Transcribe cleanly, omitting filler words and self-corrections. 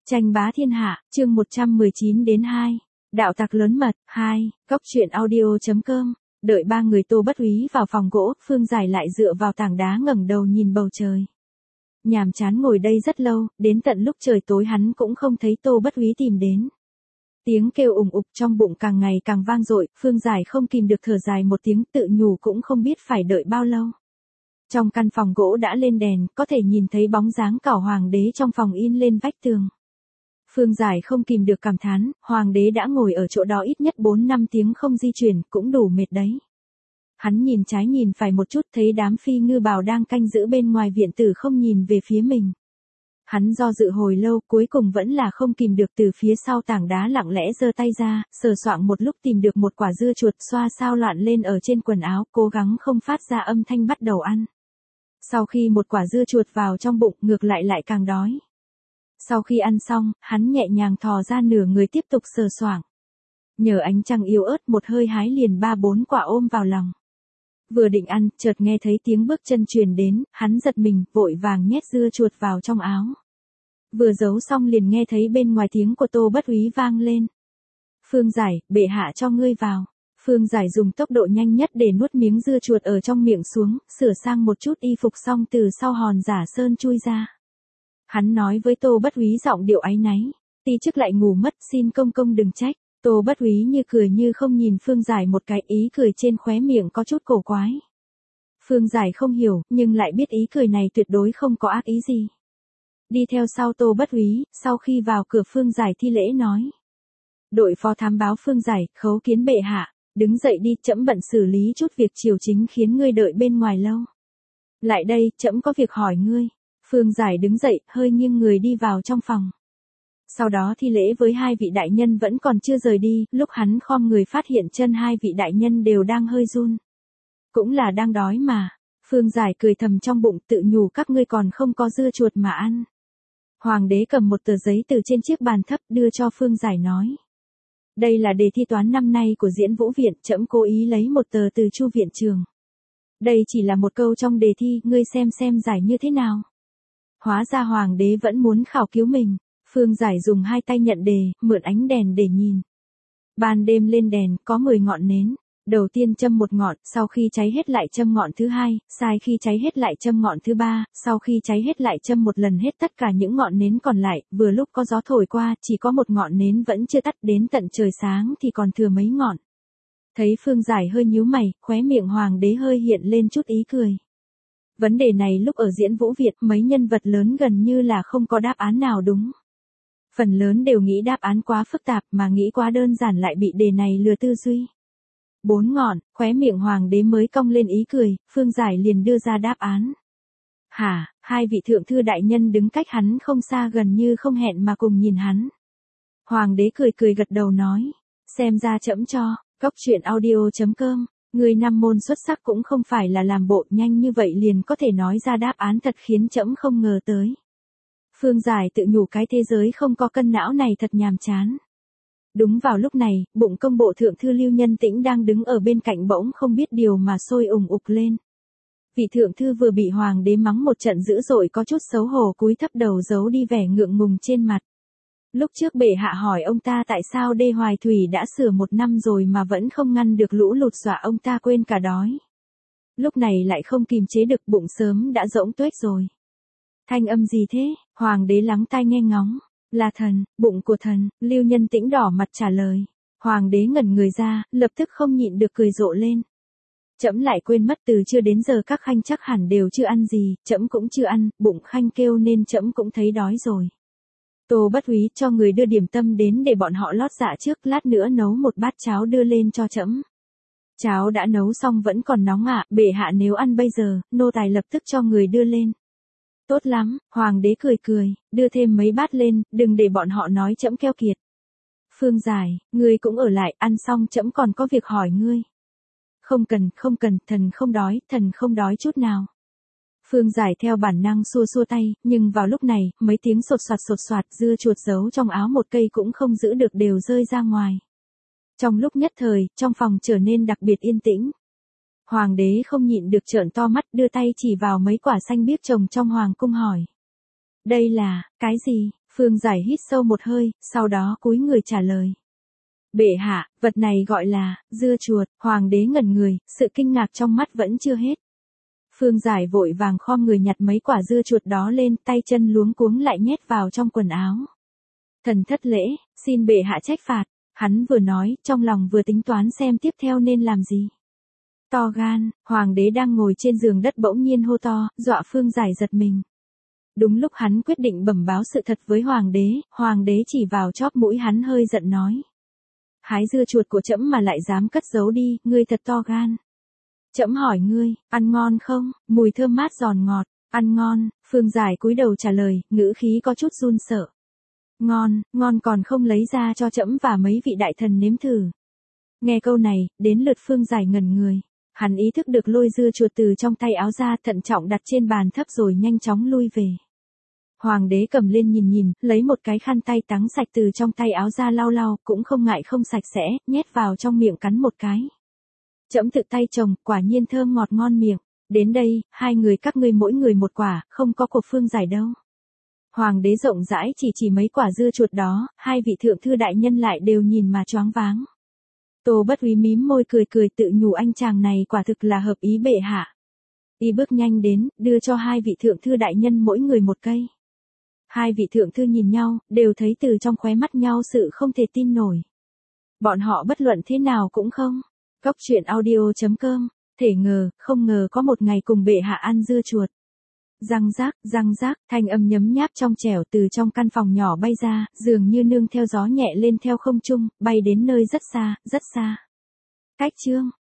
Tranh bá thiên hạ, chương 119-2. Đạo tặc lớn mật, 2, Cóc truyện audio.com. Đợi ba người Tô Bất Úy vào phòng gỗ, Phương Giải lại dựa vào tảng đá ngẩng đầu nhìn bầu trời. Nhàm chán ngồi đây rất lâu, đến tận lúc trời tối hắn cũng không thấy Tô Bất Úy tìm đến. Tiếng kêu ùng ục trong bụng càng ngày càng vang dội, Phương Giải không kìm được thở dài một tiếng, tự nhủ cũng không biết phải đợi bao lâu. Trong căn phòng gỗ đã lên đèn, có thể nhìn thấy bóng dáng cảo hoàng đế trong phòng in lên vách tường. Phương Giải không kìm được cảm thán, hoàng đế đã ngồi ở chỗ đó ít nhất 4-5 tiếng không di chuyển, cũng đủ mệt đấy. Hắn nhìn trái nhìn phải một chút, thấy đám phi ngư bào đang canh giữ bên ngoài viện tử không nhìn về phía mình. Hắn do dự hồi lâu, cuối cùng vẫn là không kìm được từ phía sau tảng đá lặng lẽ giơ tay ra, sờ soạng một lúc tìm được một quả dưa chuột, xoa sao loạn lên ở trên quần áo, cố gắng không phát ra âm thanh bắt đầu ăn. Sau khi một quả dưa chuột vào trong bụng, ngược lại càng đói. Sau khi ăn xong, hắn nhẹ nhàng thò ra nửa người tiếp tục sờ soạng. Nhờ ánh trăng yếu ớt, một hơi hái liền 3-4 quả ôm vào lòng. Vừa định ăn, chợt nghe thấy tiếng bước chân truyền đến, hắn giật mình, vội vàng nhét dưa chuột vào trong áo. Vừa giấu xong liền nghe thấy bên ngoài tiếng của Tô Bất Úy vang lên. Phương Giải, bệ hạ cho ngươi vào. Phương Giải dùng tốc độ nhanh nhất để nuốt miếng dưa chuột ở trong miệng xuống, sửa sang một chút y phục xong từ sau hòn giả sơn chui ra. Hắn nói với Tô Bất Úy giọng điệu áy náy, ti chức lại ngủ mất, xin công công đừng trách. Tô Bất Úy như cười như không nhìn Phương Giải một cái, ý cười trên khóe miệng có chút cổ quái. Phương Giải không hiểu, nhưng lại biết ý cười này tuyệt đối không có ác ý gì. Đi theo sau Tô Bất Úy, sau khi vào cửa Phương Giải thi lễ nói. Đội phó thám báo Phương Giải, khấu kiến bệ hạ, đứng dậy đi, trẫm bận xử lý chút việc triều chính khiến ngươi đợi bên ngoài lâu. Lại đây, trẫm có việc hỏi ngươi. Phương Giải đứng dậy, hơi nghiêng người đi vào trong phòng. Sau đó thi lễ với hai vị đại nhân vẫn còn chưa rời đi, lúc hắn khom người phát hiện chân hai vị đại nhân đều đang hơi run. Cũng là đang đói mà. Phương Giải cười thầm trong bụng, tự nhủ các ngươi còn không có dưa chuột mà ăn. Hoàng đế cầm một tờ giấy từ trên chiếc bàn thấp đưa cho Phương Giải nói. Đây là đề thi toán năm nay của Diễn Vũ Viện, trẫm cố ý lấy một tờ từ Chu viện trường. Đây chỉ là một câu trong đề thi, ngươi xem giải như thế nào. Hóa ra hoàng đế vẫn muốn khảo cứu mình. Phương Giải dùng hai tay nhận đề, mượn ánh đèn để nhìn. Ban đêm lên đèn, có 10 ngọn nến. Đầu tiên châm một ngọn, sau khi cháy hết lại châm ngọn thứ hai, sai khi cháy hết lại châm ngọn thứ ba, sau khi cháy hết lại châm một lần hết tất cả những ngọn nến còn lại, vừa lúc có gió thổi qua, chỉ có một ngọn nến vẫn chưa tắt, đến tận trời sáng thì còn thừa mấy ngọn. Thấy Phương Giải hơi nhíu mày, khóe miệng hoàng đế hơi hiện lên chút ý cười. Vấn đề này lúc ở Diễn Vũ Việt, mấy nhân vật lớn gần như là không có đáp án nào đúng. Phần lớn đều nghĩ đáp án quá phức tạp, mà nghĩ quá đơn giản lại bị đề này lừa tư duy. 4 ngọn, khóe miệng hoàng đế mới cong lên ý cười, Phương Giải liền đưa ra đáp án. Hả, hai vị thượng thư đại nhân đứng cách hắn không xa, gần như không hẹn mà cùng nhìn hắn. Hoàng đế cười gật đầu nói, xem ra trẫm cho, Cóc truyện audio.com, người năm môn xuất sắc cũng không phải là làm bộ, nhanh như vậy liền có thể nói ra đáp án thật khiến trẫm không ngờ tới. Phương Giải tự nhủ cái thế giới không có cân não này thật nhàm chán. Đúng vào lúc này, bụng công bộ thượng thư Lưu Nhân Tĩnh đang đứng ở bên cạnh bỗng không biết điều mà sôi ùng ục lên. Vị thượng thư vừa bị hoàng đế mắng một trận dữ dội có chút xấu hổ cúi thấp đầu giấu đi vẻ ngượng ngùng trên mặt. Lúc trước bệ hạ hỏi ông ta tại sao đê Hoài Thủy đã sửa 1 năm rồi mà vẫn không ngăn được lũ lụt, dọa ông ta quên cả đói. Lúc này lại không kìm chế được, bụng sớm đã rỗng tuếch rồi. Thanh âm gì thế? Hoàng đế lắng tai nghe ngóng. Là thần, bụng của thần, Lưu Nhân Tĩnh đỏ mặt trả lời. Hoàng đế ngẩn người ra, lập tức không nhịn được cười rộ lên. Trẫm lại quên mất, từ trưa đến giờ các khanh chắc hẳn đều chưa ăn gì, trẫm cũng chưa ăn, bụng khanh kêu nên trẫm cũng thấy đói rồi. Tô Bất Úy, cho người đưa điểm tâm đến để bọn họ lót dạ trước, lát nữa nấu một bát cháo đưa lên cho trẫm. Cháo đã nấu xong vẫn còn nóng ạ, bệ hạ nếu ăn bây giờ, nô tài lập tức cho người đưa lên. Tốt lắm, hoàng đế cười, đưa thêm mấy bát lên, đừng để bọn họ nói trẫm keo kiệt. Phương Giải, ngươi cũng ở lại, ăn xong trẫm còn có việc hỏi ngươi. Không cần, thần không đói chút nào. Phương Giải theo bản năng xua tay, nhưng vào lúc này, mấy tiếng sột soạt, dưa chuột giấu trong áo một cây cũng không giữ được đều rơi ra ngoài. Trong lúc nhất thời, trong phòng trở nên đặc biệt yên tĩnh. Hoàng đế không nhịn được trợn to mắt, đưa tay chỉ vào mấy quả xanh biếc trồng trong hoàng cung hỏi. Đây là, cái gì? Phương Giải hít sâu một hơi, sau đó cúi người trả lời. Bệ hạ, vật này gọi là, dưa chuột, hoàng đế ngẩn người, sự kinh ngạc trong mắt vẫn chưa hết. Phương Giải vội vàng khom người nhặt mấy quả dưa chuột đó lên, tay chân luống cuống lại nhét vào trong quần áo. Thần thất lễ, xin bệ hạ trách phạt, hắn vừa nói, trong lòng vừa tính toán xem tiếp theo nên làm gì. To gan, hoàng đế đang ngồi trên giường đất bỗng nhiên hô to, dọa Phương Giải giật mình. Đúng lúc hắn quyết định bẩm báo sự thật với hoàng đế chỉ vào chóp mũi hắn hơi giận nói. Hái dưa chuột của trẫm mà lại dám cất giấu đi, ngươi thật to gan. Trẫm hỏi ngươi, ăn ngon không, mùi thơm mát giòn ngọt, ăn ngon, Phương Giải cúi đầu trả lời, ngữ khí có chút run sợ. Ngon, ngon còn không lấy ra cho trẫm và mấy vị đại thần nếm thử. Nghe câu này, đến lượt Phương Giải ngẩn người. Hắn ý thức được lôi dưa chuột từ trong tay áo ra thận trọng đặt trên bàn thấp rồi nhanh chóng lui về. Hoàng đế cầm lên nhìn, lấy một cái khăn tay trắng sạch từ trong tay áo ra lau lau, cũng không ngại không sạch sẽ, nhét vào trong miệng cắn một cái. Trẫm tự tay trồng, quả nhiên thơm ngọt ngon miệng. Đến đây, hai người các ngươi mỗi người một quả, không có của Phương Giải đâu. Hoàng đế rộng rãi chỉ mấy quả dưa chuột đó, hai vị thượng thư đại nhân lại đều nhìn mà choáng váng. Tô Bất Úy mím môi cười tự nhủ anh chàng này quả thực là hợp ý bệ hạ. Y bước nhanh đến, đưa cho hai vị thượng thư đại nhân mỗi người một cây. Hai vị thượng thư nhìn nhau, đều thấy từ trong khóe mắt nhau sự không thể tin nổi. Bọn họ bất luận thế nào cũng không. Cóc truyện audio.com, thể ngờ, không ngờ có một ngày cùng bệ hạ ăn dưa chuột. Răng rác, thanh âm nhấm nháp trong trẻo từ trong căn phòng nhỏ bay ra, dường như nương theo gió nhẹ lên theo không trung, bay đến nơi rất xa, rất xa. Cách chương